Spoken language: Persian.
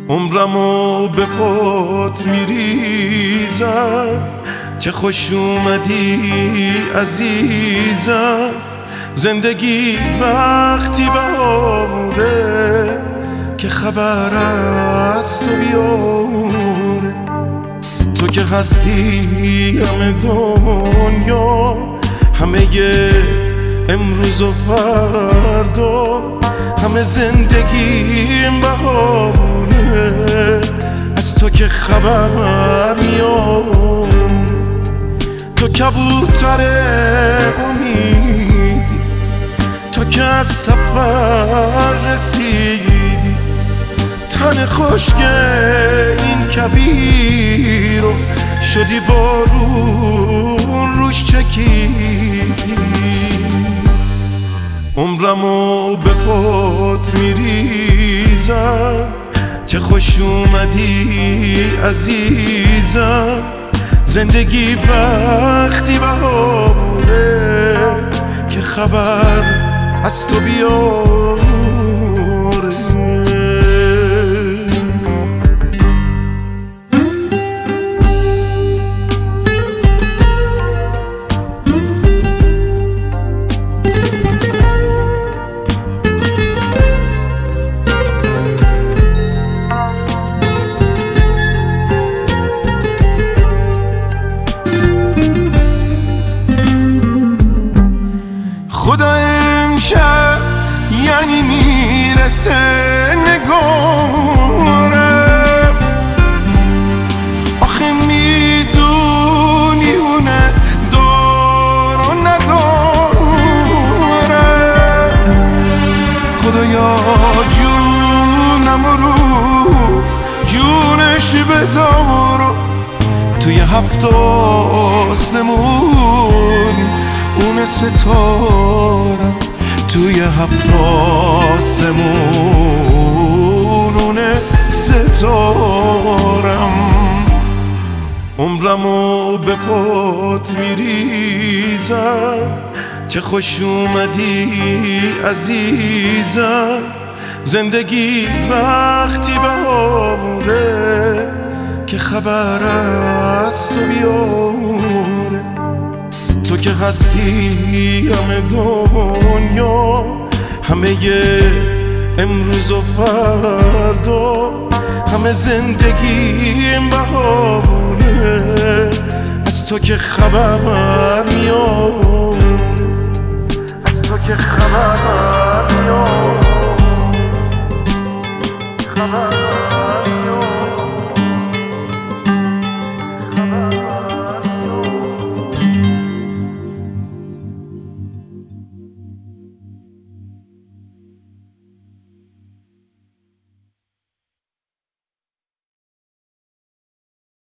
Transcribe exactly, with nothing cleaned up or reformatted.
عمرمو به پات میریزم چه خوش اومدی عزیزم. زندگی وقتی بهاره که خبر از تو بیاره. تو که هستی همه دنیا، همه امروز و فردا، همه زندگیم بهاره از تو که خبر میاد. تو کبوتر امیدی، تو که از سفر رسیدی، تن خشک این کبیر رو شدی بارون روش چکیدی. عمرمو به پات میریزم چه خوش اومدی عزیزم. زندگی وقتی بهاره که خبر از تو بیاره. خدا امشب یعنی میرسه نگارم، آخه میدونی اونه دار و نداره. خدایا جونم رو جونش بذار توی هفت آسمون اون ستارم، توی هفت آسمون اون ستارم. عمرمو به پات میریزم چه خوش اومدی عزیزم. زندگی وقتی بهاره که خبر از تو بیاره. تو که هستی همه دنیا، همه امروز و فردا، همه زندگیم بهاره از تو که خبر میاد. از تو که خبر میاد. خبر